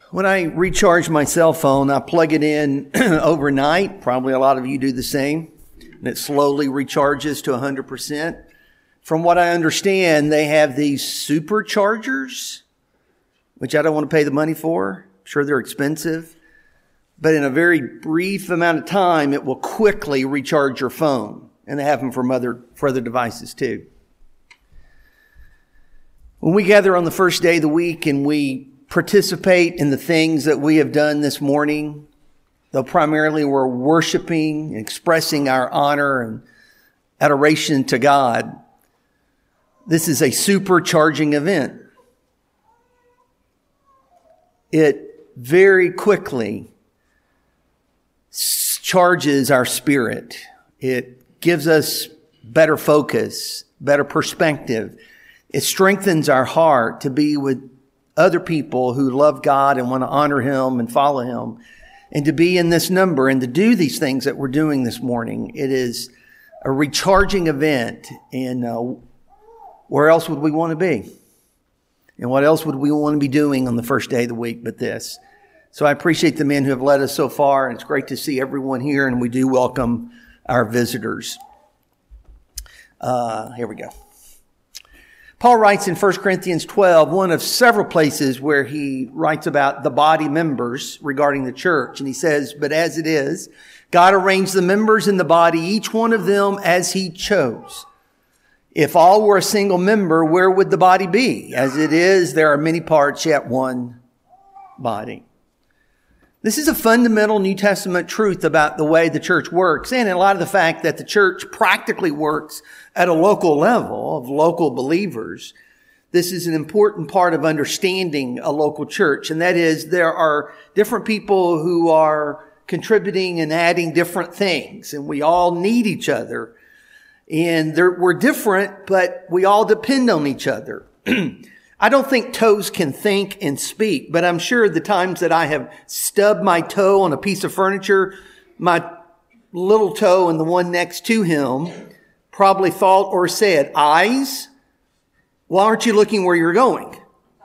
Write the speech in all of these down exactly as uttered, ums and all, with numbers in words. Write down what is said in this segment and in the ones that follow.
When I recharge my cell phone, I plug it in overnight. Probably a lot of you do the same. And it slowly recharges to one hundred percent. From what I understand, they have these superchargers, which I don't want to pay the money for. I'm sure they're expensive. But in a very brief amount of time, it will quickly recharge your phone. And they have them from other, for other devices too. When we gather on the first day of the week and we participate in the things that we have done this morning, though primarily we're worshiping, expressing our honor and adoration to God, this is a supercharging event. It very quickly charges our spirit. It gives us better focus, better perspective. It strengthens our heart to be with other people who love God and want to honor Him and follow Him, and to be in this number and to do these things that we're doing this morning. It is a recharging event. And uh, where else would we want to be? And what else would we want to be doing on the first day of the week but this? So I appreciate the men who have led us so far, and it's great to see everyone here, and we do welcome our visitors. Uh, here we go. Paul writes in First Corinthians twelve, one of several places where he writes about the body members regarding the church. And he says, but as it is, God arranged the members in the body, each one of them as He chose. If all were a single member, where would the body be? As it is, there are many parts, yet one body. This is a fundamental New Testament truth about the way the church works, and a lot of the fact that the church practically works at a local level of local believers. This is an important part of understanding a local church, and that is there are different people who are contributing and adding different things, and we all need each other. And we're different, but we all depend on each other. I don't think toes can think and speak, but I'm sure the times that I have stubbed my toe on a piece of furniture, my little toe and the one next to him probably thought or said, eyes, why aren't you looking where you're going?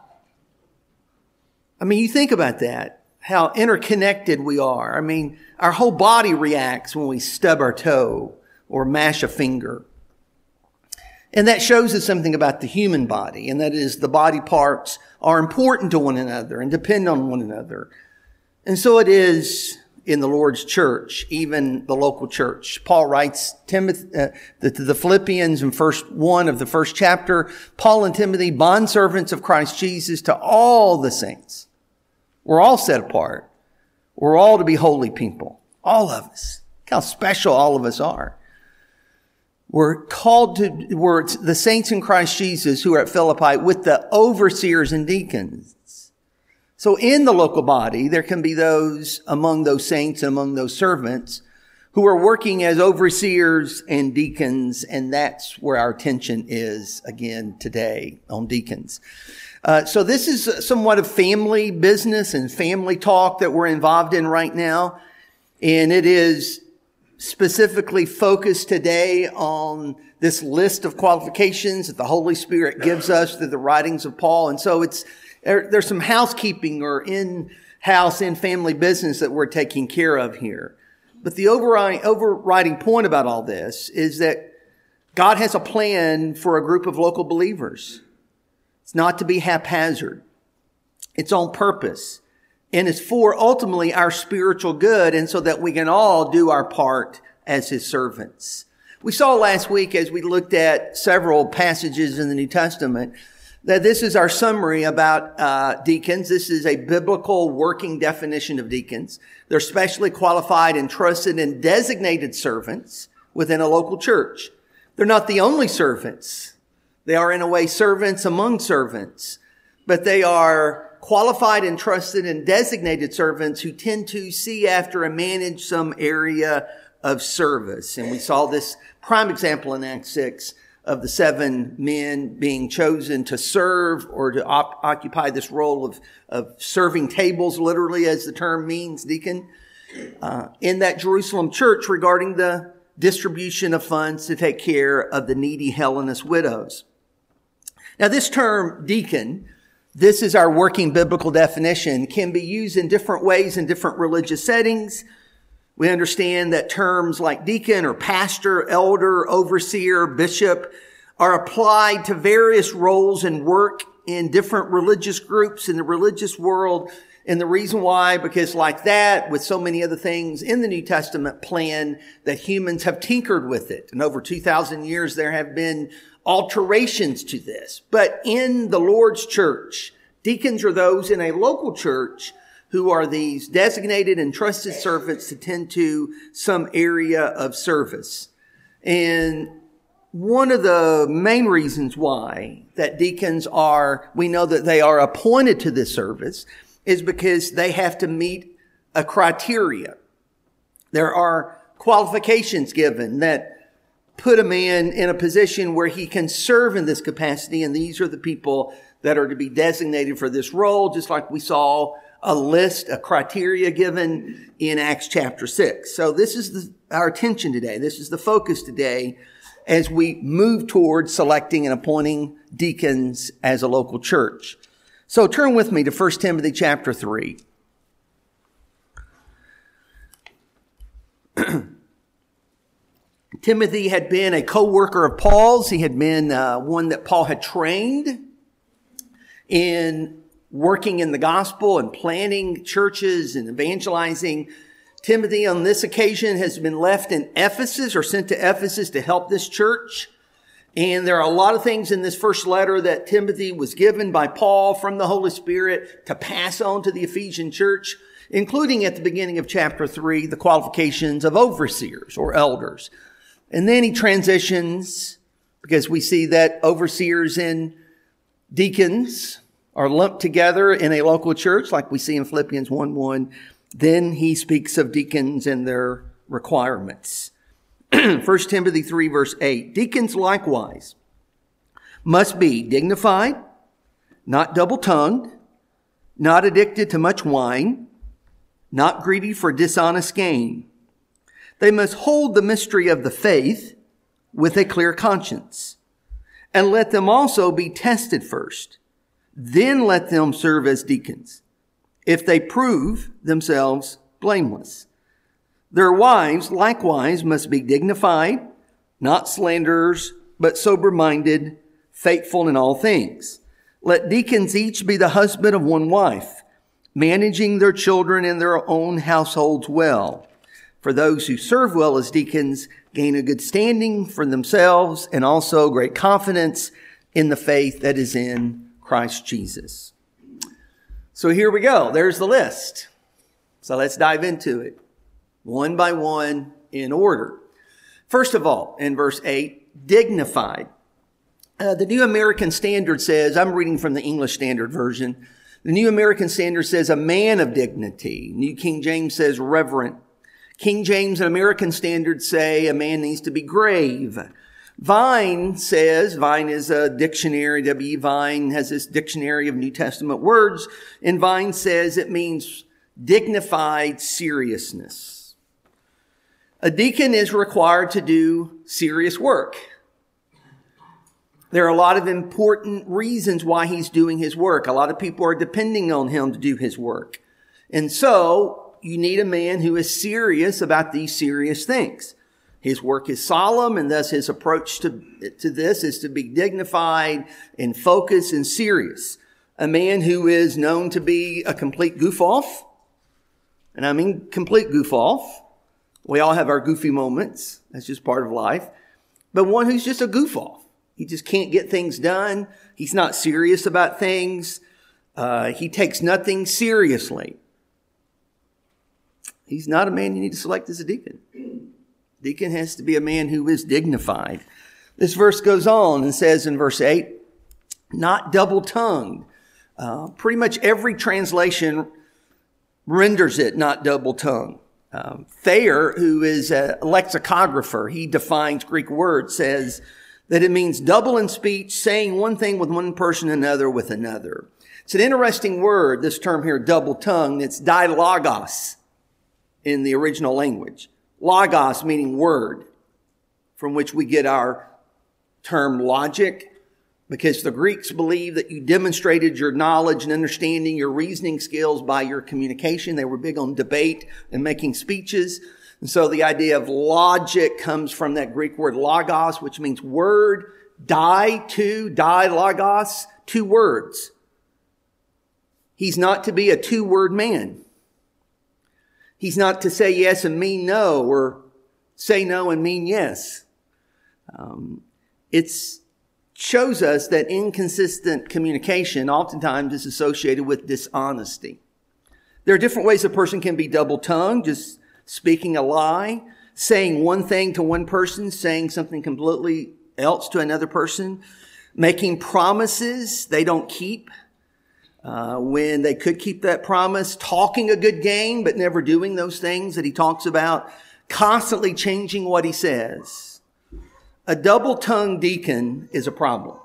I mean, you think about that, how interconnected we are. I mean, our whole body reacts when we stub our toe or mash a finger. And that shows us something about the human body, and that is the body parts are important to one another and depend on one another. And so it is in the Lord's church, even the local church. Paul writes Timothy, uh, the, the Philippians in first one of the first chapter, Paul and Timothy, bondservants of Christ Jesus, to all the saints. We're all set apart. We're all to be holy people. All of us. Look how special all of us are. We're called to, we're the saints in Christ Jesus who are at Philippi with the overseers and deacons. So in the local body, there can be those among those saints and among those servants who are working as overseers and deacons. And that's where our attention is again today, on deacons. Uh, so this is somewhat of family business and family talk that we're involved in right now. And it is specifically focused today on this list of qualifications that the Holy Spirit gives us through the writings of Paul. And so it's there, there's some housekeeping or in-house, in-family business that we're taking care of here. But the overriding, overriding point about all this is that God has a plan for a group of local believers. It's not to be haphazard. It's on purpose. And it's for ultimately our spiritual good, and so that we can all do our part as His servants. We saw last week as we looked at several passages in the New Testament that this is our summary about uh deacons. This is a biblical working definition of deacons. They're specially qualified and trusted and designated servants within a local church. They're not the only servants. They are in a way servants among servants, but they are qualified and trusted and designated servants who tend to see after and manage some area of service. And we saw this prime example in Acts six of the seven men being chosen to serve or to op- occupy this role of, of serving tables, literally, as the term means, deacon, uh, in that Jerusalem church regarding the distribution of funds to take care of the needy Hellenist widows. Now, this term deacon This is our working biblical definition. It can be used in different ways in different religious settings. We understand that terms like deacon or pastor, elder, overseer, bishop are applied to various roles and work in different religious groups in the religious world. And the reason why, because like that, with so many other things in the New Testament plan, that humans have tinkered with it. And over two thousand years, there have been alterations to this. But in the Lord's church, deacons are those in a local church who are these designated and trusted servants to tend to some area of service. And one of the main reasons why that deacons are, we know that they are appointed to this service, is because they have to meet a criteria. There are qualifications given that put a man in a position where he can serve in this capacity, and these are the people that are to be designated for this role, just like we saw a list, a criteria given in Acts chapter six. So this is the, our attention today. This is the focus today as we move towards selecting and appointing deacons as a local church. So turn with me to First Timothy chapter three. Timothy had been a co-worker of Paul's. He had been uh, one that Paul had trained in working in the gospel and planting churches and evangelizing. Timothy on this occasion has been left in Ephesus or sent to Ephesus to help this church. And there are a lot of things in this first letter that Timothy was given by Paul from the Holy Spirit to pass on to the Ephesian church, including at the beginning of chapter three, the qualifications of overseers or elders. And then he transitions, because we see that overseers and deacons are lumped together in a local church, like we see in Philippians one one. Then he speaks of deacons and their requirements. First Timothy three verse eight, deacons likewise must be dignified, not double-tongued, not addicted to much wine, not greedy for dishonest gain. They must hold the mystery of the faith with a clear conscience, and let them also be tested first. Then let them serve as deacons, if they prove themselves blameless. Their wives likewise must be dignified, not slanderers, but sober-minded, faithful in all things. Let deacons each be the husband of one wife, managing their children and their own households well. For those who serve well as deacons gain a good standing for themselves and also great confidence in the faith that is in Christ Jesus. So here we go. There's the list. So let's dive into it, one by one in order. First of all, in verse eight, dignified. Uh, the New American Standard says, I'm reading from the English Standard Version. The New American Standard says a man of dignity. New King James says reverent. King James and American Standard say a man needs to be grave. Vine says, Vine is a dictionary, W E Vine has this dictionary of New Testament words, and Vine says it means dignified seriousness. A deacon is required to do serious work. There are a lot of important reasons why he's doing his work. A lot of people are depending on him to do his work. And so you need a man who is serious about these serious things. His work is solemn, and thus his approach to, to this is to be dignified and focused and serious. A man who is known to be a complete goof-off, and I mean complete goof-off. We all have our goofy moments. That's just part of life. But one who's just a goof-off. He just can't get things done. He's not serious about things. Uh, he takes nothing seriously. He's not a man you need to select as a deacon. Deacon has to be a man who is dignified. This verse goes on and says in verse eight, not double-tongued. Uh, pretty much every translation renders it not double-tongued. Um, Thayer, who is a lexicographer, he defines Greek words, says that it means double in speech, saying one thing with one person, another with another. It's an interesting word, this term here, double-tongued. It's dilogos in the original language. Logos meaning word, from which we get our term logic. because the Greeks believed that you demonstrated your knowledge and understanding, your reasoning skills by your communication. They were big on debate and making speeches. And so the idea of logic comes from that Greek word logos, which means word, die, two, die, logos, two words. He's not to be a two-word man. He's not to say yes and mean no, or say no and mean yes. Um, it's shows us that inconsistent communication oftentimes is associated with dishonesty. There are different ways a person can be double-tongued, just speaking a lie, saying one thing to one person, saying something completely else to another person, making promises they don't keep uh, when they could keep that promise, talking a good game but never doing those things that he talks about, constantly changing what he says. A double-tongued deacon is a problem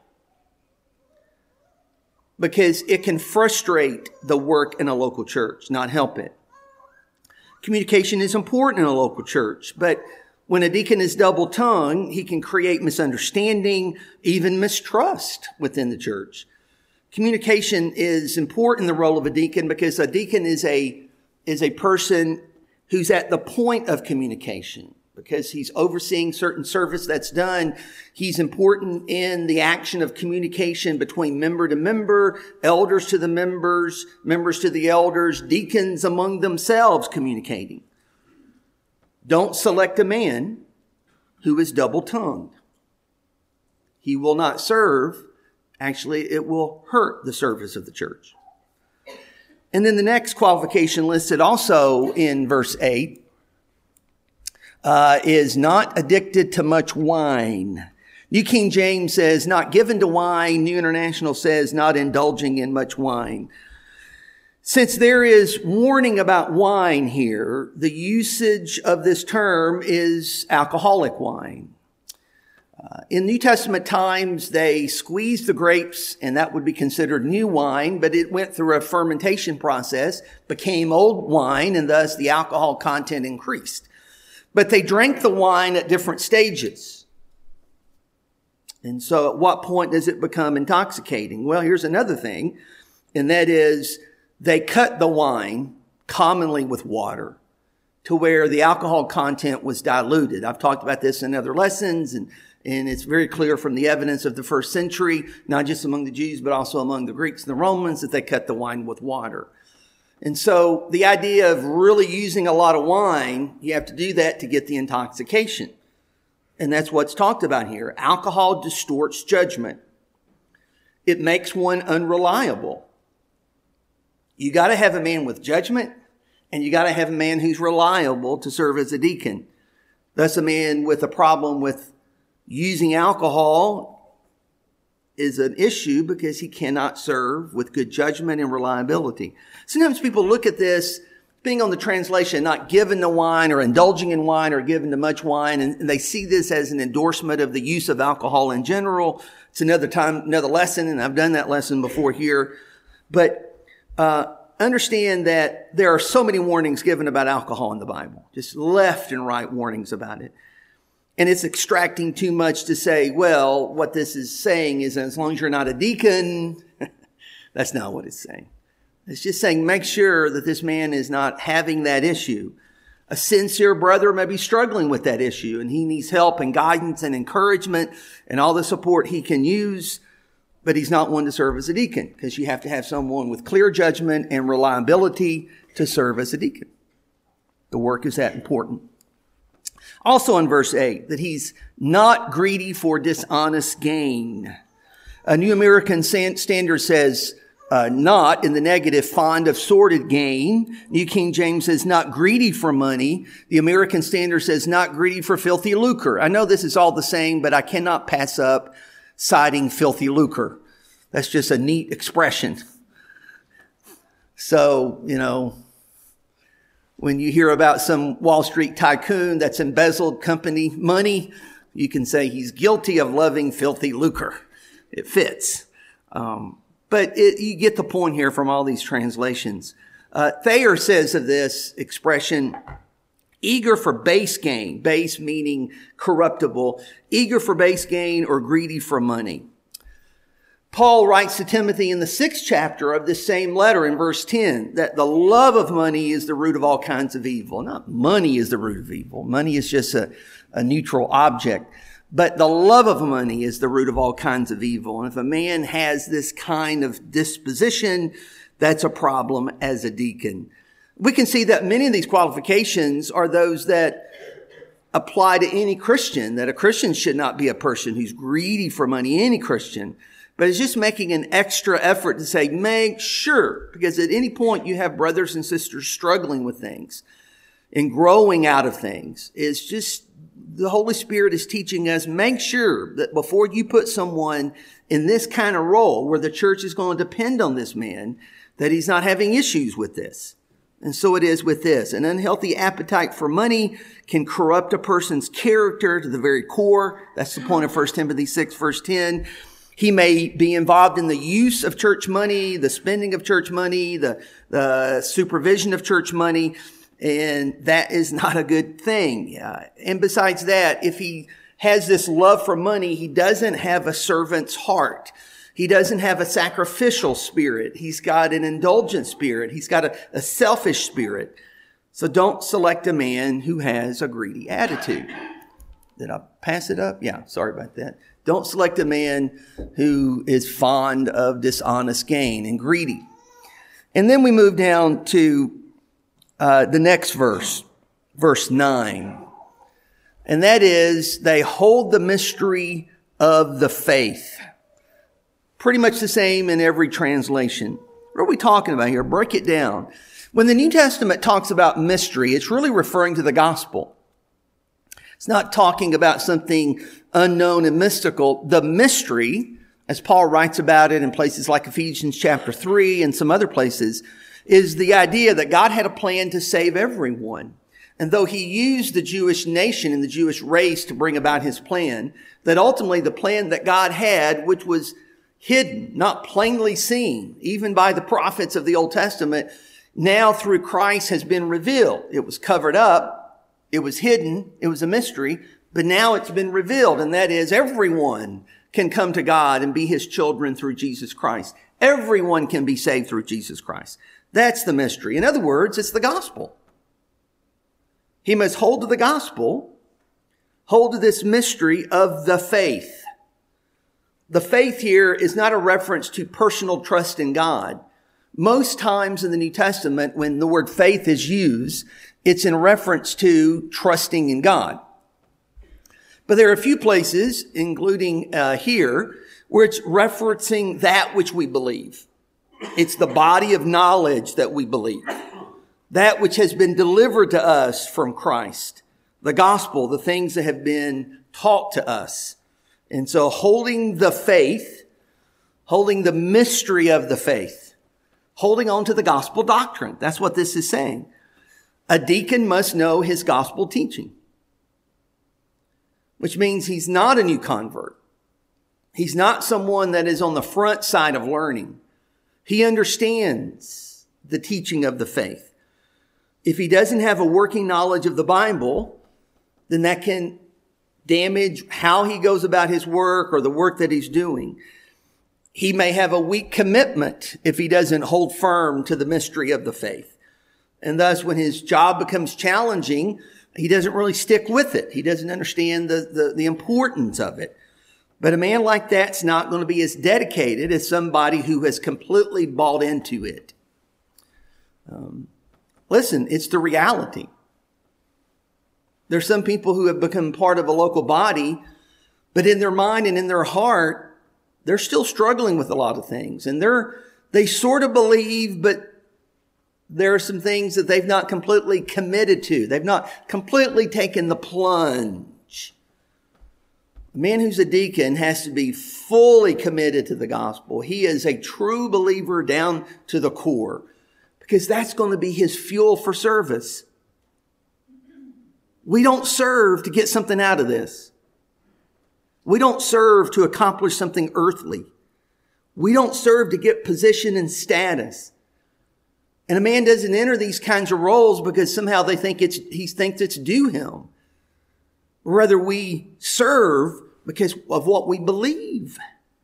because it can frustrate the work in a local church, not help it. Communication is important in a local church, but when a deacon is double-tongued, he can create misunderstanding, even mistrust within the church. Communication is important in the role of a deacon because a deacon is a, is a person who's at the point of communication. Because he's overseeing certain service that's done, he's important in the action of communication between member to member, elders to the members, members to the elders, deacons among themselves communicating. Don't select a man who is double-tongued. He will not serve. Actually, it will hurt the service of the church. And then the next qualification listed also in verse eight Uh, is not addicted to much wine. New King James says not given to wine. New International says not indulging in much wine. Since there is warning about wine here, the usage of this term is alcoholic wine. Uh, in New Testament times, they squeezed the grapes and that would be considered new wine, but it went through a fermentation process, became old wine, and thus the alcohol content increased. But they drank the wine at different stages. And so at what point does it become intoxicating? Well, here's another thing, and that is they cut the wine commonly with water to where the alcohol content was diluted. I've talked about this in other lessons, and, and it's very clear from the evidence of the first century, not just among the Jews, but also among the Greeks and the Romans, that they cut the wine with water. And so the idea of really using a lot of wine, you have to do that to get the intoxication. And that's what's talked about here. Alcohol distorts judgment. It makes one unreliable. You got to have a man with judgment, and you got to have a man who's reliable to serve as a deacon. Thus, a man with a problem with using alcohol is an issue because he cannot serve with good judgment and reliability. Sometimes people look at this, being on the translation, not given to wine or indulging in wine or given to much wine, and they see this as an endorsement of the use of alcohol in general. It's another time, another lesson, and I've done that lesson before here. But uh understand that there are so many warnings given about alcohol in the Bible, just left and right warnings about it. And it's extracting too much to say, well, what this is saying is as long as you're not a deacon, that's not what it's saying. It's just saying make sure that this man is not having that issue. A sincere brother may be struggling with that issue, and he needs help and guidance and encouragement and all the support he can use, but he's not one to serve as a deacon because you have to have someone with clear judgment and reliability to serve as a deacon. The work is that important. Also in verse eight, that he's not greedy for dishonest gain. A New American Standard says, uh, not in the negative, fond of sordid gain. New King James says, not greedy for money. The American Standard says, not greedy for filthy lucre. I know this is all the same, but I cannot pass up citing filthy lucre. That's just a neat expression. So, you know, when you hear about some Wall Street tycoon that's embezzled company money, you can say he's guilty of loving filthy lucre. It fits. Um, but it, you get the point here from all these translations. Uh, Thayer says of this expression, eager for base gain, base meaning corruptible, eager for base gain or greedy for money. Paul writes to Timothy in the sixth chapter of this same letter in verse ten that the love of money is the root of all kinds of evil. Not money is the root of evil. Money is just a, a neutral object. But the love of money is the root of all kinds of evil. And if a man has this kind of disposition, that's a problem as a deacon. We can see that many of these qualifications are those that apply to any Christian, that a Christian should not be a person who's greedy for money, any Christian. But it's just making an extra effort to say, make sure, because at any point you have brothers and sisters struggling with things and growing out of things. It's just, the Holy Spirit is teaching us, make sure that before you put someone in this kind of role where the church is going to depend on this man, that he's not having issues with this. And so it is with this. An unhealthy appetite for money can corrupt a person's character to the very core. That's the point of First Timothy six, verse ten. He may be involved in the use of church money, the spending of church money, the, the supervision of church money, and that is not a good thing. Uh, and besides that, if he has this love for money, he doesn't have a servant's heart. He doesn't have a sacrificial spirit. He's got an indulgent spirit. He's got a, a selfish spirit. So don't select a man who has a greedy attitude. Did I pass it up? Yeah, sorry about that. Don't select a man who is fond of dishonest gain and greedy. And then we move down to uh, the next verse, verse nine. And that is, they hold the mystery of the faith. Pretty much the same in every translation. What are we talking about here? Break it down. When the New Testament talks about mystery, it's really referring to the gospel. It's not talking about something unknown and mystical. The mystery, as Paul writes about it in places like Ephesians chapter three and some other places, is the idea that God had a plan to save everyone. And though he used the Jewish nation and the Jewish race to bring about his plan, that ultimately the plan that God had, which was hidden, not plainly seen, even by the prophets of the Old Testament, now through Christ has been revealed. It was covered up. It was hidden. It was a mystery. But now it's been revealed. And that is, everyone can come to God and be his children through Jesus Christ. Everyone can be saved through Jesus Christ. That's the mystery. In other words, it's the gospel. He must hold to the gospel, hold to this mystery of the faith. The faith here is not a reference to personal trust in God. Most times in the New Testament, when the word faith is used, it's in reference to trusting in God. But there are a few places, including uh, here, where it's referencing that which we believe. It's the body of knowledge that we believe. That which has been delivered to us from Christ. The gospel, the things that have been taught to us. And so holding the faith, holding the mystery of the faith, holding on to the gospel doctrine. That's what this is saying. A deacon must know his gospel teaching, which means he's not a new convert. He's not someone that is on the front side of learning. He understands the teaching of the faith. If he doesn't have a working knowledge of the Bible, then that can damage how he goes about his work or the work that he's doing. He may have a weak commitment if he doesn't hold firm to the mystery of the faith. And thus, when his job becomes challenging, he doesn't really stick with it. He doesn't understand the, the, the importance of it. But a man like that's not going to be as dedicated as somebody who has completely bought into it. Um, listen, it's the reality. There's some people who have become part of a local body, but in their mind and in their heart, they're still struggling with a lot of things. And they're, they sort of believe, but there are some things that they've not completely committed to. They've not completely taken the plunge. A man who's a deacon has to be fully committed to the gospel. He is a true believer down to the core, because that's going to be his fuel for service. We don't serve to get something out of this. We don't serve to accomplish something earthly. We don't serve to get position and status. And a man doesn't enter these kinds of roles because somehow they think it's, he thinks it's due him. Rather, we serve because of what we believe.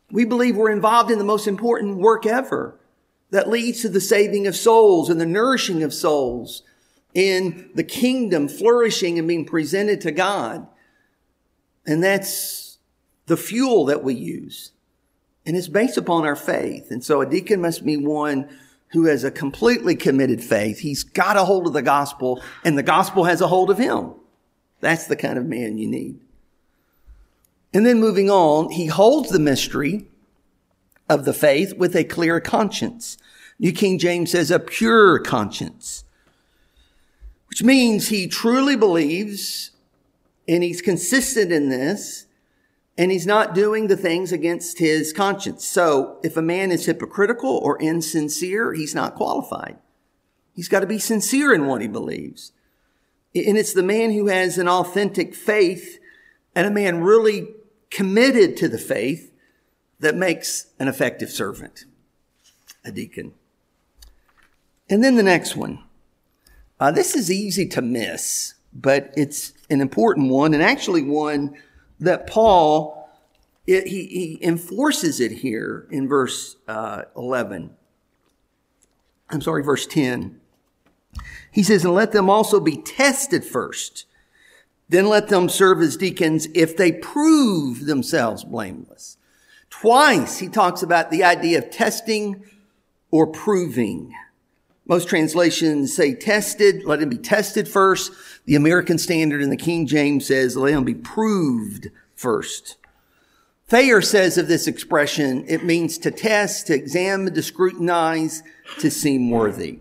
We believe we're involved in the most important work ever that leads to the saving of souls and the nourishing of souls in the kingdom flourishing and being presented to God. And that's the fuel that we use. And it's based upon our faith. And so a deacon must be one who has a completely committed faith. He's got a hold of the gospel, and the gospel has a hold of him. That's the kind of man you need. And then moving on, he holds the mystery of the faith with a clear conscience. New King James says a pure conscience, which means he truly believes, and he's consistent in this, and he's not doing the things against his conscience. So if a man is hypocritical or insincere, he's not qualified. He's got to be sincere in what he believes. And it's the man who has an authentic faith and a man really committed to the faith that makes an effective servant, a deacon. And then the next one. Uh, this is easy to miss, but it's an important one, and actually one that Paul, it, he, he enforces it here in verse uh, eleven. I'm sorry, verse ten. He says, and let them also be tested first. Then let them serve as deacons if they prove themselves blameless. Twice he talks about the idea of testing or proving. Most translations say tested, let them be tested first. The American Standard and the King James says let them be proved first. Thayer says of this expression, it means to test, to examine, to scrutinize, to seem worthy.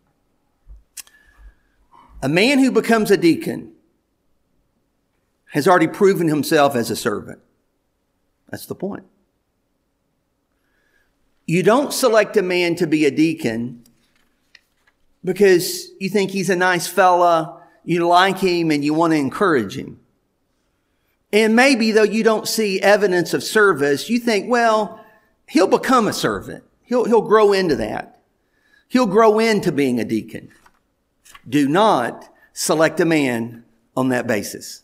A man who becomes a deacon has already proven himself as a servant. That's the point. You don't select a man to be a deacon because you think he's a nice fella, you like him, and you want to encourage him. And maybe, though you don't see evidence of service, you think, well, he'll become a servant. He'll, he'll grow into that. He'll grow into being a deacon. Do not select a man on that basis.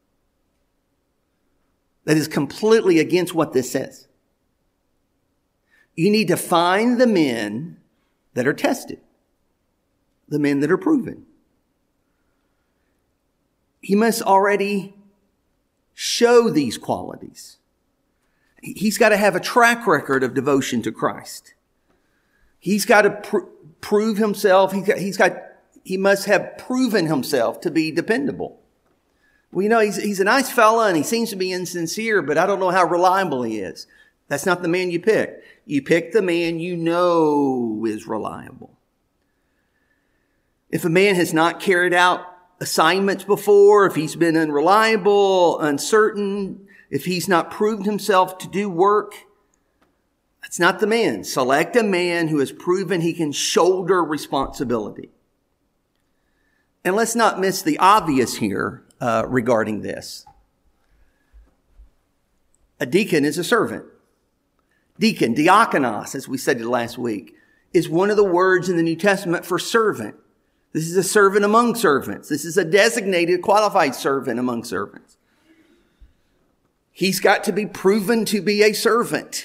That is completely against what this says. You need to find the men that are tested, the men that are proven. He must already show these qualities. He's got to have a track record of devotion to Christ. He's got to pr- prove himself. He's got, he's got, he must have proven himself to be dependable. Well, you know, he's, he's a nice fella and he seems to be insincere, but I don't know how reliable he is. That's not the man you pick. You pick the man you know is reliable. If a man has not carried out assignments before, if he's been unreliable, uncertain, if he's not proved himself to do work, that's not the man. Select a man who has proven he can shoulder responsibility. And let's not miss the obvious here uh, regarding this. A deacon is a servant. Deacon, diakonos, as we said last week, is one of the words in the New Testament for servant. This is a servant among servants. This is a designated, qualified servant among servants. He's got to be proven to be a servant.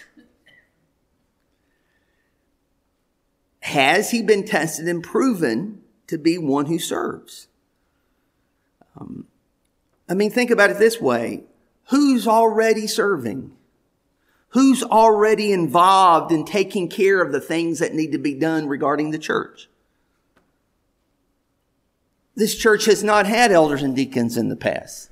Has he been tested and proven to be one who serves? Um, I mean, think about it this way. Who's already serving? Who's already involved in taking care of the things that need to be done regarding the church? This church has not had elders and deacons in the past.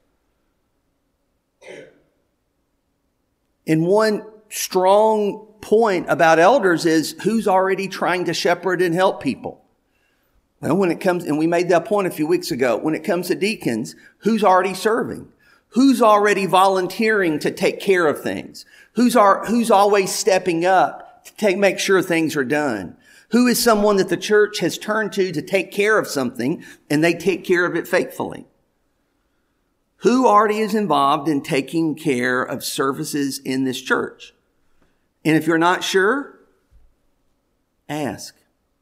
And one strong point about elders is who's already trying to shepherd and help people. Well, when it comes, and we made that point a few weeks ago, when it comes to deacons, who's already serving? Who's already volunteering to take care of things? Who's are, who's always stepping up to take, make sure things are done? Who is someone that the church has turned to to take care of something and they take care of it faithfully? Who already is involved in taking care of services in this church? And if you're not sure, ask.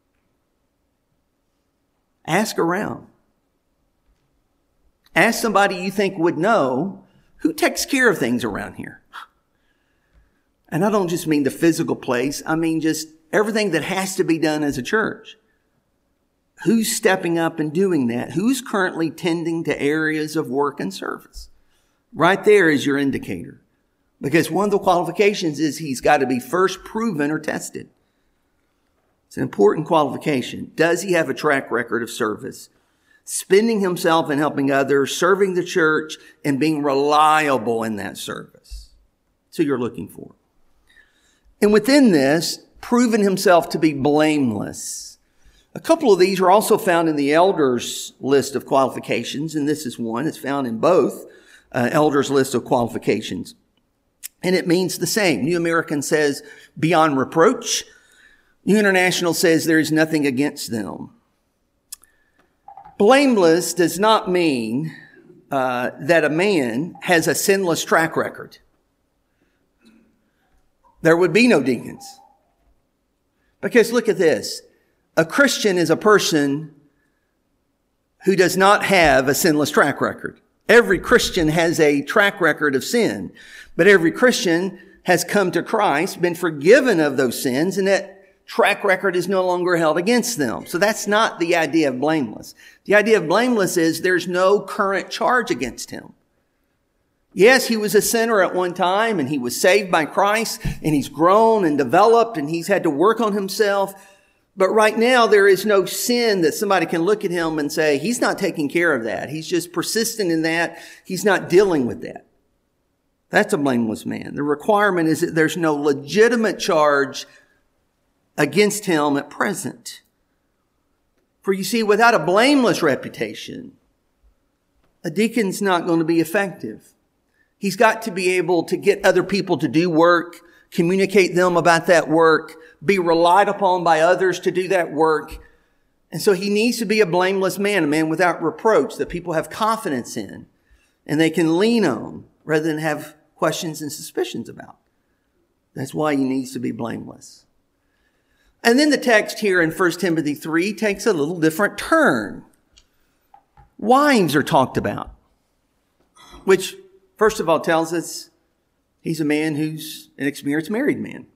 Ask around. Ask somebody you think would know who takes care of things around here. And I don't just mean the physical place. I mean just everything that has to be done as a church. Who's stepping up and doing that? Who's currently tending to areas of work and service? Right there is your indicator. Because one of the qualifications is he's got to be first proven or tested. It's an important qualification. Does he have a track record of service? Spending himself and helping others, serving the church, and being reliable in that service. That's who you're looking for. And within this, proven himself to be blameless. A couple of these are also found in the elders' list of qualifications, and this is one. It's found in both uh, elders' list of qualifications. And it means the same. New American says beyond reproach. New International says there is nothing against them. Blameless does not mean uh, that a man has a sinless track record. There would be no deacons. Because look at this. A Christian is a person who does not have a sinless track record. Every Christian has a track record of sin, but every Christian has come to Christ, been forgiven of those sins, and that track record is no longer held against them. So that's not the idea of blameless. The idea of blameless is there's no current charge against him. Yes, he was a sinner at one time, and he was saved by Christ, and he's grown and developed, and he's had to work on himself. But right now, there is no sin that somebody can look at him and say, he's not taking care of that. He's just persistent in that. He's not dealing with that. That's a blameless man. The requirement is that there's no legitimate charge against him at present. For you see, without a blameless reputation, a deacon's not going to be effective. He's got to be able to get other people to do work, communicate them about that work, be relied upon by others to do that work. And so he needs to be a blameless man, a man without reproach that people have confidence in and they can lean on rather than have questions and suspicions about. That's why he needs to be blameless. And then the text here in First Timothy three takes a little different turn. Wives are talked about, which first of all tells us he's a man who's an experienced married man.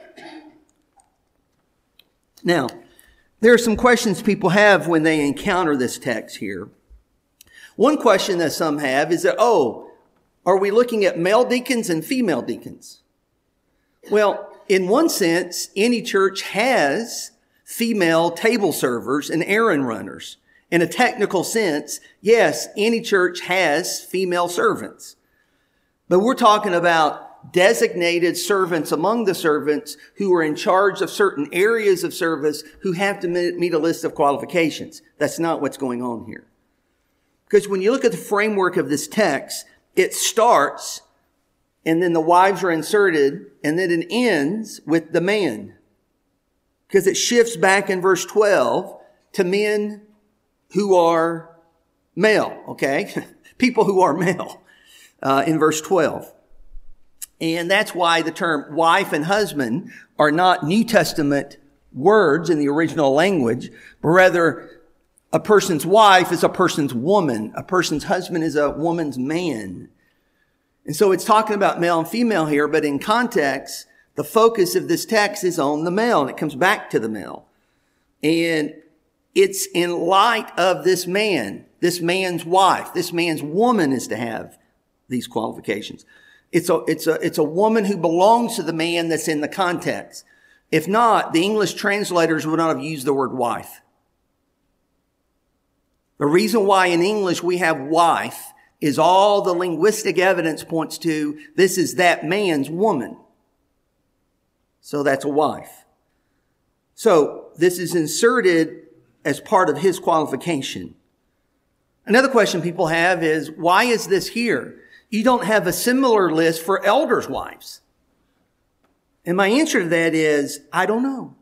Now, there are some questions people have when they encounter this text here. One question that some have is that, oh, are we looking at male deacons and female deacons? Well, in one sense, any church has female table servers and errand runners. In a technical sense, yes, any church has female servants. But we're talking about designated servants among the servants who are in charge of certain areas of service who have to meet a list of qualifications. That's not what's going on here. Because when you look at the framework of this text, it starts and then the wives are inserted and then it ends with the man. Because it shifts back in verse twelve to men who are male, okay? People who are male uh, in verse twelve. And that's why the term wife and husband are not New Testament words in the original language, but rather a person's wife is a person's woman. A person's husband is a woman's man. And so it's talking about male and female here, but in context, the focus of this text is on the male, and it comes back to the male. And it's in light of this man, this man's wife, this man's woman is to have these qualifications. It's a, it's a, it's a woman who belongs to the man that's in the context. If not, the English translators would not have used the word wife. The reason why in English we have wife is all the linguistic evidence points to this is that man's woman. So that's a wife. So this is inserted as part of his qualification. Another question people have is, why is this here? You don't have a similar list for elders' wives. And my answer to that is, I don't know.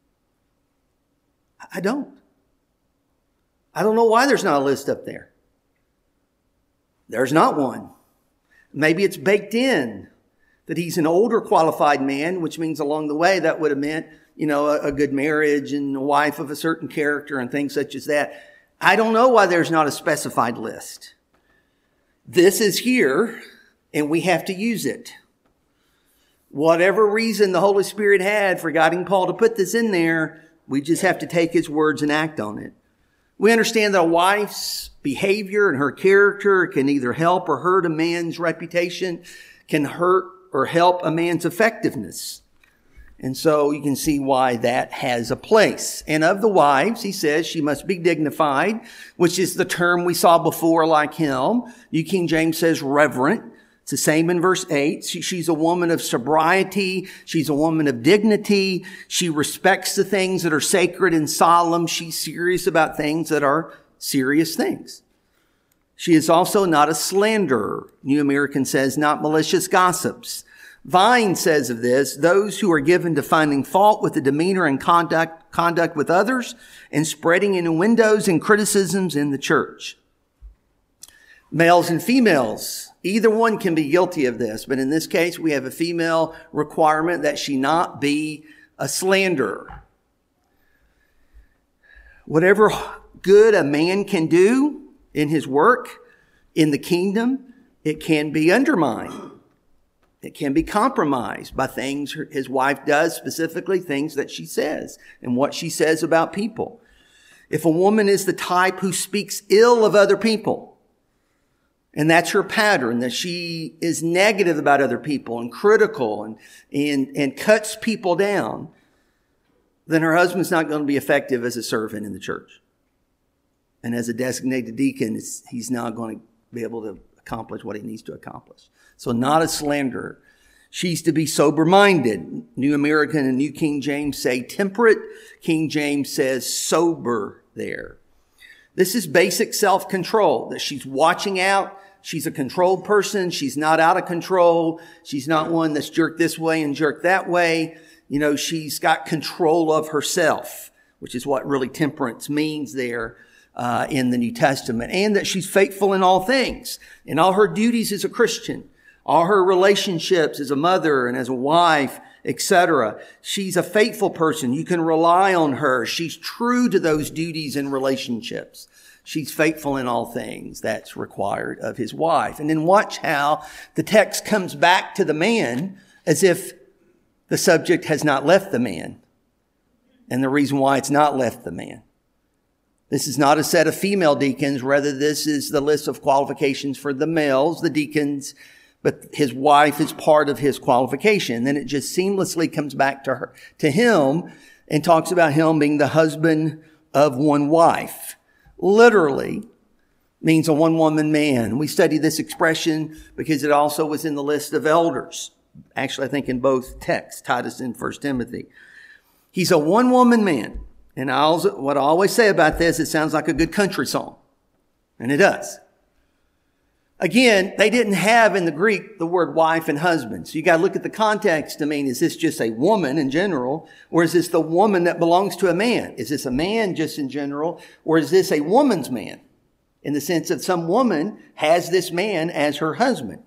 I don't. I don't know why there's not a list up there. There's not one. Maybe it's baked in that he's an older qualified man, which means along the way that would have meant, you know, a, a good marriage and a wife of a certain character and things such as that. I don't know why there's not a specified list. This is here, and we have to use it. whatever reason the Holy Spirit had for guiding Paul to put this in there, we just have to take his words and act on it. We understand that a wife's behavior and her character can either help or hurt a man's reputation, can hurt or help a man's effectiveness. And so you can see why that has a place. And of the wives, he says she must be dignified, which is the term we saw before, like him. New King James says reverent. It's the same in verse eight. She, she's a woman of sobriety. She's a woman of dignity. She respects the things that are sacred and solemn. She's serious about things that are serious things. She is also not a slanderer. New American says not malicious gossips. Vine says of this, those who are given to finding fault with the demeanor and conduct, conduct with others and spreading innuendos and criticisms in the church. Males and females, either one can be guilty of this, but in this case, we have a female requirement that she not be a slanderer. Whatever good a man can do in his work in the kingdom, it can be undermined. It can be compromised by things his wife does, specifically things that she says and what she says about people. If a woman is the type who speaks ill of other people, and that's her pattern, that she is negative about other people and critical and, and, and cuts people down, then her husband's not going to be effective as a servant in the church. And as a designated deacon, it's, he's not going to be able to accomplish what he needs to accomplish. So not a slanderer. She's to be sober-minded. New American and New King James say temperate. King James says sober there. This is basic self-control, that she's watching out. She's a controlled person. She's not out of control. She's not one that's jerked this way and jerked that way. You know, she's got control of herself, which is what really temperance means there. Uh, in the New Testament, and that she's faithful in all things, in all her duties as a Christian, all her relationships as a mother and as a wife, et cetera. She's a faithful person. You can rely on her. She's true to those duties and relationships. She's faithful in all things. That's required of his wife. And then watch how the text comes back to the man as if the subject has not left the man, and the reason why it's not left the man. This is not a set of female deacons. Rather, this is the list of qualifications for the males, the deacons, but his wife is part of his qualification. Then it just seamlessly comes back to her, to him, and talks about him being the husband of one wife. Literally means a one-woman man. We study this expression because it also was in the list of elders. Actually, I think in both texts, Titus and First Timothy. He's a one-woman man. And I also, what I always say about this, it sounds like a good country song. And it does. Again, they didn't have in the Greek the word wife and husband. So you got to look at the context to mean, is this just a woman in general? Or is this the woman that belongs to a man? Is this a man just in general? Or is this a woman's man? In the sense that some woman has this man as her husband.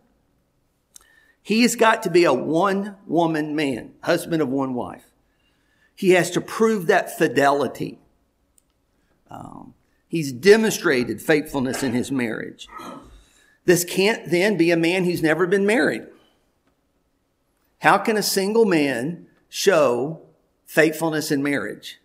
He has got to be a one-woman man, husband of one wife. He has to prove that fidelity. Um, he's demonstrated faithfulness in his marriage. This can't then be a man who's never been married. How can a single man show faithfulness in marriage?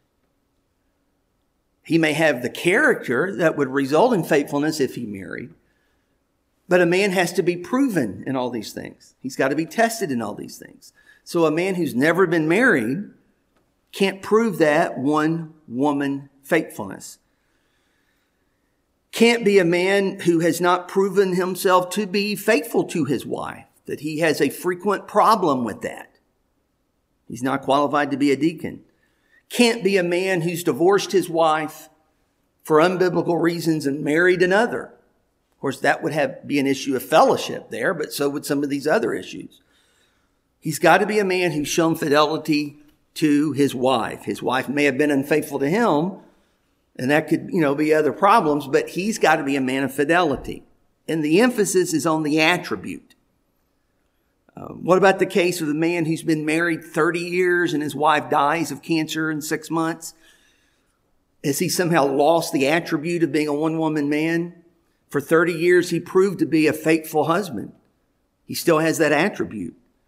He may have the character that would result in faithfulness if he married, but a man has to be proven in all these things. He's got to be tested in all these things. So a man who's never been married can't prove that one woman faithfulness. Can't be a man who has not proven himself to be faithful to his wife, that he has a frequent problem with that. He's not qualified to be a deacon. Can't be a man who's divorced his wife for unbiblical reasons and married another. Of course, that would have be an issue of fellowship there, but so would some of these other issues. He's got to be a man who's shown fidelity to his wife. His wife may have been unfaithful to him, and that could, you know, be other problems, but he's got to be a man of fidelity. And the emphasis is on the attribute. Um, what about the case of the man who's been married thirty years and his wife dies of cancer in six months? Has he somehow lost the attribute of being a one-woman man? For thirty years, he proved to be a faithful husband. He still has that attribute.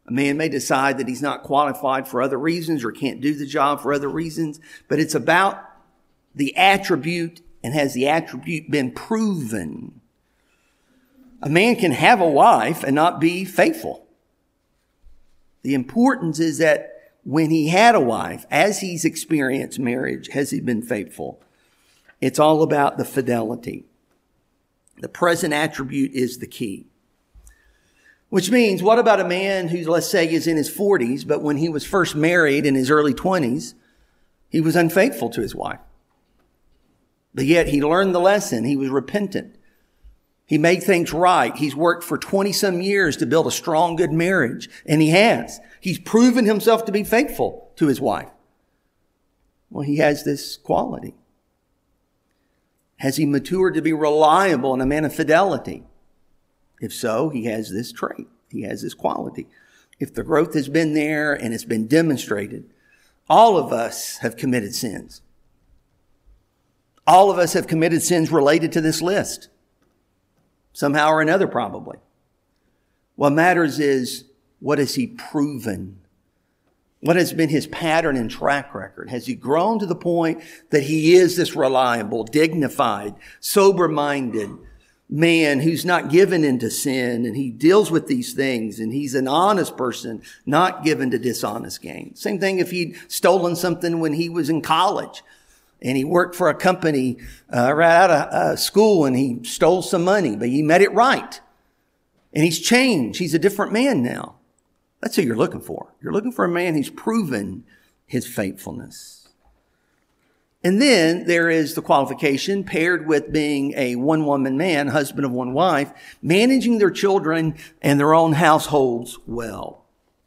A man may decide that he's not qualified for other reasons or can't do the job for other reasons, but it's about the attribute, and has the attribute been proven? A man can have a wife and not be faithful. The importance is that when he had a wife, as he's experienced marriage, has he been faithful? It's all about the fidelity. The present attribute is the key. Which means, what about a man who, let's say, is in his forties, but when he was first married in his early twenties, he was unfaithful to his wife. But yet he learned the lesson. He was repentant. He made things right. He's worked for twenty some years to build a strong, good marriage. And he has. He's proven himself to be faithful to his wife. Well, he has this quality. Has he matured to be reliable and a man of fidelity? If so, he has this trait. He has this quality. If the growth has been there and it's been demonstrated, all of us have committed sins. All of us have committed sins related to this list. Somehow or another, probably. What matters is, what has he proven? What has been his pattern and track record? Has he grown to the point that he is this reliable, dignified, sober-minded man who's not given into sin, and he deals with these things, and he's an honest person, not given to dishonest gain? Same thing if he'd stolen something when he was in college and he worked for a company uh, right out of uh, school, and he stole some money, but he met it right. And he's changed. He's a different man now. That's who you're looking for. You're looking for a man who's proven his faithfulness. And then there is the qualification paired with being a one-woman man, husband of one wife, managing their children and their own households well.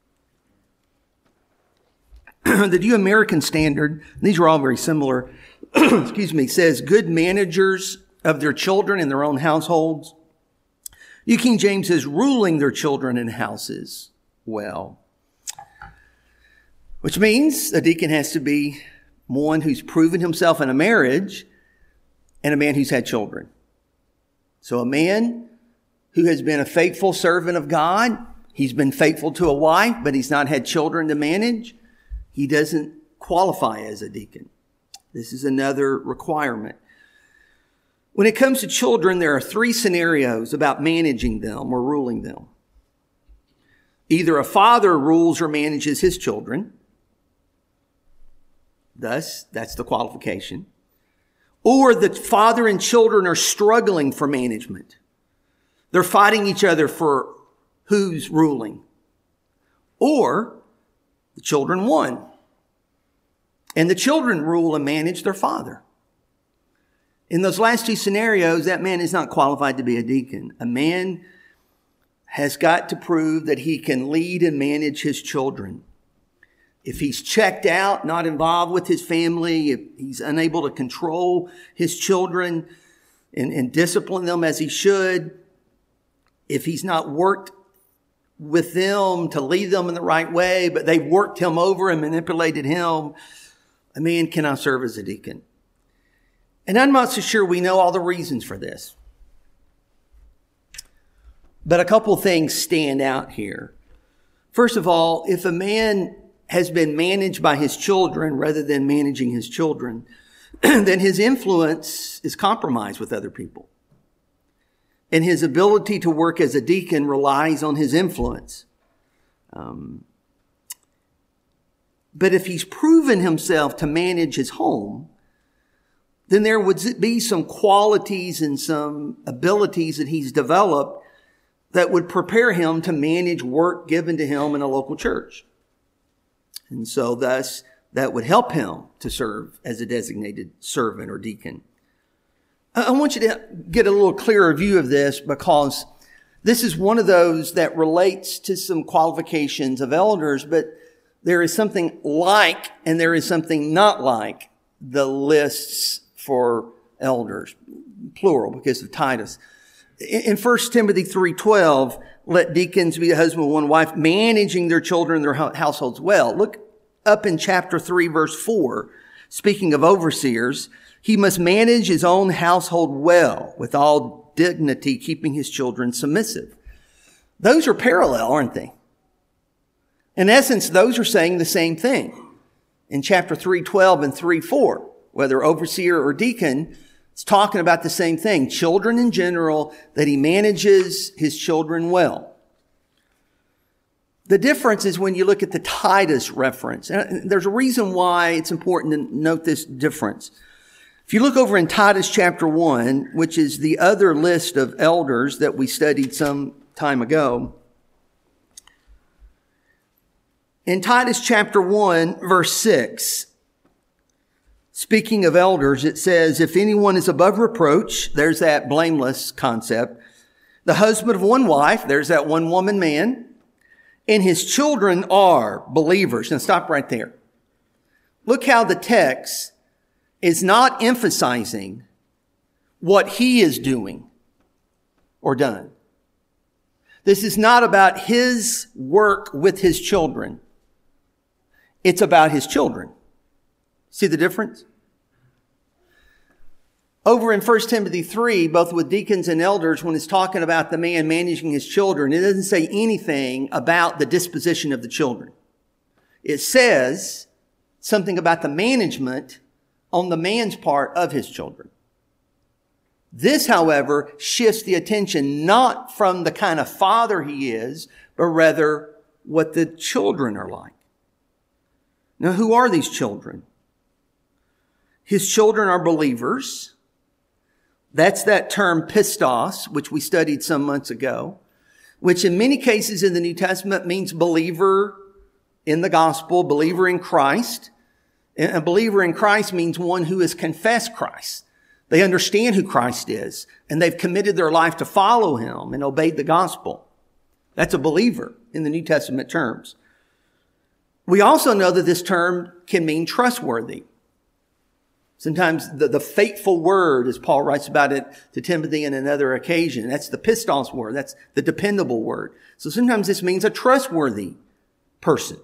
The New American Standard, these are all very similar, excuse me, says good managers of their children and their own households. New King James says ruling their children and houses well. Which means a deacon has to be one who's proven himself in a marriage and a man who's had children. So a man who has been a faithful servant of God, he's been faithful to a wife, but he's not had children to manage, he doesn't qualify as a deacon. This is another requirement. When it comes to children, there are three scenarios about managing them or ruling them. Either a father rules or manages his children. Thus, that's the qualification. Or the father and children are struggling for management. They're fighting each other for who's ruling. Or the children won. And the children rule and manage their father. In those last two scenarios, that man is not qualified to be a deacon. A man has got to prove that he can lead and manage his children. If he's checked out, not involved with his family, if he's unable to control his children and, and discipline them as he should, if he's not worked with them to lead them in the right way, but they've worked him over and manipulated him, a man cannot serve as a deacon. And I'm not so sure we know all the reasons for this. But a couple things stand out here. First of all, if a man has been managed by his children rather than managing his children, then his influence is compromised with other people. And his ability to work as a deacon relies on his influence. Um, but if he's proven himself to manage his home, then there would be some qualities and some abilities that he's developed that would prepare him to manage work given to him in a local church. And so thus, that would help him to serve as a designated servant or deacon. I want you to get a little clearer view of this, because this is one of those that relates to some qualifications of elders, but there is something like and there is something not like the lists for elders, plural, because of Titus. In First Timothy three twelve, let deacons be a husband with one wife, managing their children and their households well. Look up in chapter three, verse four. Speaking of overseers, he must manage his own household well, with all dignity, keeping his children submissive. Those are parallel, aren't they? In essence, those are saying the same thing. In chapter three twelve and three four, whether overseer or deacon, it's talking about the same thing. Children in general, that he manages his children well. The difference is when you look at the Titus reference. And there's a reason why it's important to note this difference. If you look over in Titus chapter one, which is the other list of elders that we studied some time ago. In Titus chapter one, verse six, speaking of elders, it says, if anyone is above reproach, there's that blameless concept. The husband of one wife, there's that one woman man. And his children are believers. Now stop right there. Look how the text is not emphasizing what he is doing or done. This is not about his work with his children. It's about his children. See the difference? Over in First Timothy three, both with deacons and elders, when it's talking about the man managing his children, it doesn't say anything about the disposition of the children. It says something about the management on the man's part of his children. This, however, shifts the attention not from the kind of father he is, but rather what the children are like. Now, who are these children? His children are believers. That's that term pistos, which we studied some months ago, which in many cases in the New Testament means believer in the gospel, believer in Christ. And a believer in Christ means one who has confessed Christ. They understand who Christ is, and they've committed their life to follow him and obeyed the gospel. That's a believer in the New Testament terms. We also know that this term can mean trustworthy. Sometimes the, the faithful word, as Paul writes about it to Timothy in another occasion, that's the pistos word. That's the dependable word. So sometimes this means a trustworthy person.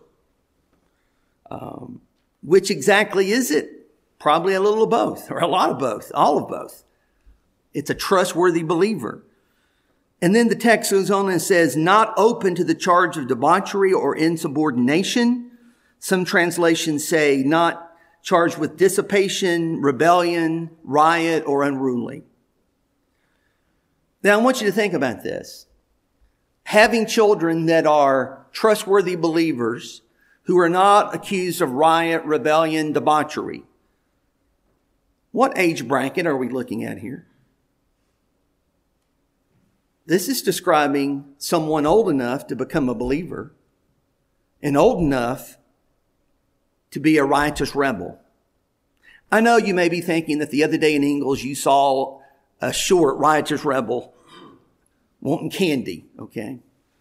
Um, which exactly is it? Probably a little of both, or a lot of both, all of both. It's a trustworthy believer. And then the text goes on and says, not open to the charge of debauchery or insubordination. Some translations say not charged with dissipation, rebellion, riot, or unruly. Now, I want you to think about this. Having children that are trustworthy believers who are not accused of riot, rebellion, debauchery. What age bracket are we looking at here? This is describing someone old enough to become a believer and old enough to be a righteous rebel. I know you may be thinking that the other day in Ingalls you saw a short righteous rebel wanting candy, okay?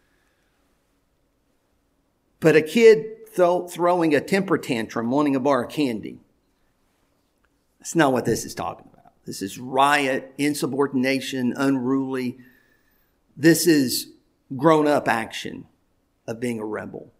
But a kid th- throwing a temper tantrum wanting a bar of candy. That's not what this is talking about. This is riot, insubordination, unruly. This is grown-up action of being a rebel.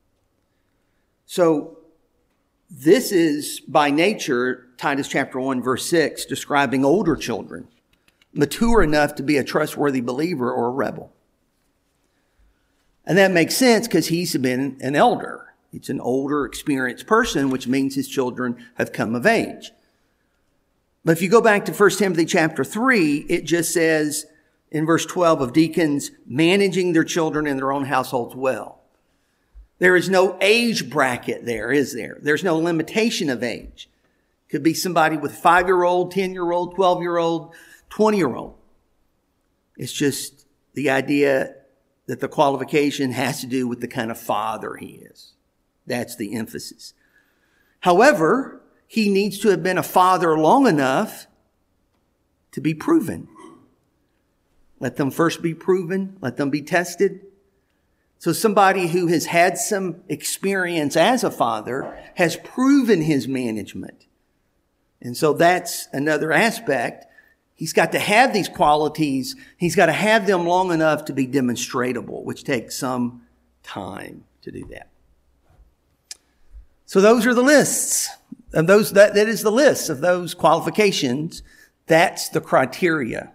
So, this is, by nature, Titus chapter one, verse six, describing older children, mature enough to be a trustworthy believer or a rebel. And that makes sense because he's been an elder. It's an older, experienced person, which means his children have come of age. But if you go back to First Timothy chapter three, it just says in verse twelve of deacons managing their children in their own households well. There is no age bracket there, is there? There's no limitation of age. Could be somebody with five-year-old, ten-year-old, twelve-year-old, twenty-year-old. It's just the idea that the qualification has to do with the kind of father he is. That's the emphasis. However, he needs to have been a father long enough to be proven. Let them first be proven. Let them be tested. So somebody who has had some experience as a father has proven his management. And so that's another aspect. He's got to have these qualities. He's got to have them long enough to be demonstratable, which takes some time to do that. So those are the lists. And those that, that is the list of those qualifications. That's the criteria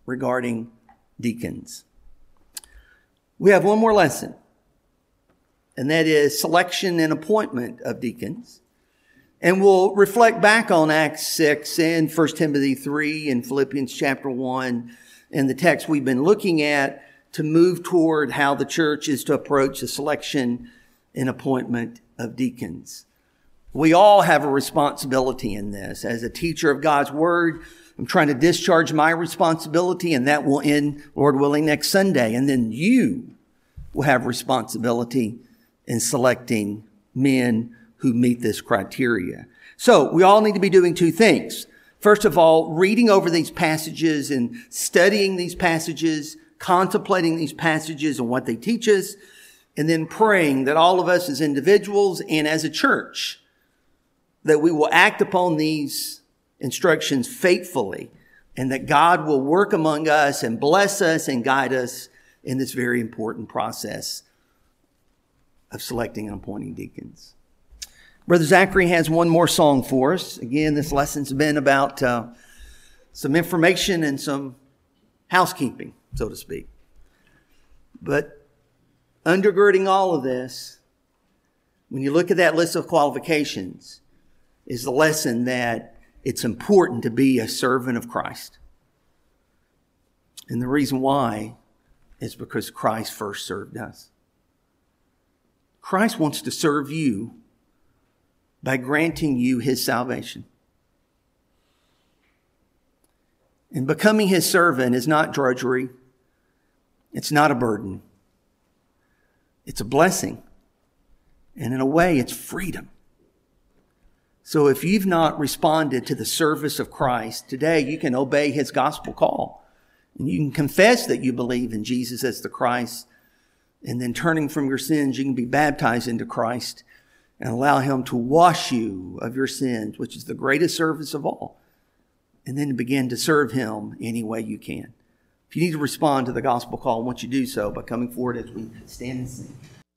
regarding deacons. We have one more lesson. and that is selection and appointment of deacons. And we'll reflect back on Acts six and First Timothy three and Philippians chapter one and the text we've been looking at to move toward how the church is to approach the selection and appointment of deacons. We all have a responsibility in this. As a teacher of God's Word, I'm trying to discharge my responsibility, and that will end, Lord willing, next Sunday. And then you will have responsibility in selecting men who meet this criteria. So we all need to be doing two things. First of all, reading over these passages and studying these passages, contemplating these passages and what they teach us, and then praying that all of us as individuals and as a church, that we will act upon these instructions faithfully, and that God will work among us and bless us and guide us in this very important process of selecting and appointing deacons. Brother Zachary has one more song for us. Again, this lesson's been about uh, some information and some housekeeping, so to speak. But undergirding all of this, when you look at that list of qualifications, is the lesson that it's important to be a servant of Christ. And the reason why is because Christ first served us. Christ wants to serve you by granting you his salvation. And becoming his servant is not drudgery. It's not a burden. It's a blessing. And in a way, it's freedom. So if you've not responded to the service of Christ, today you can obey his gospel call. And you can confess that you believe in Jesus as the Christ. And then turning from your sins, you can be baptized into Christ and allow him to wash you of your sins, which is the greatest service of all. And then begin to serve him any way you can. If you need to respond to the gospel call, I want you to do so by coming forward as we stand and sing.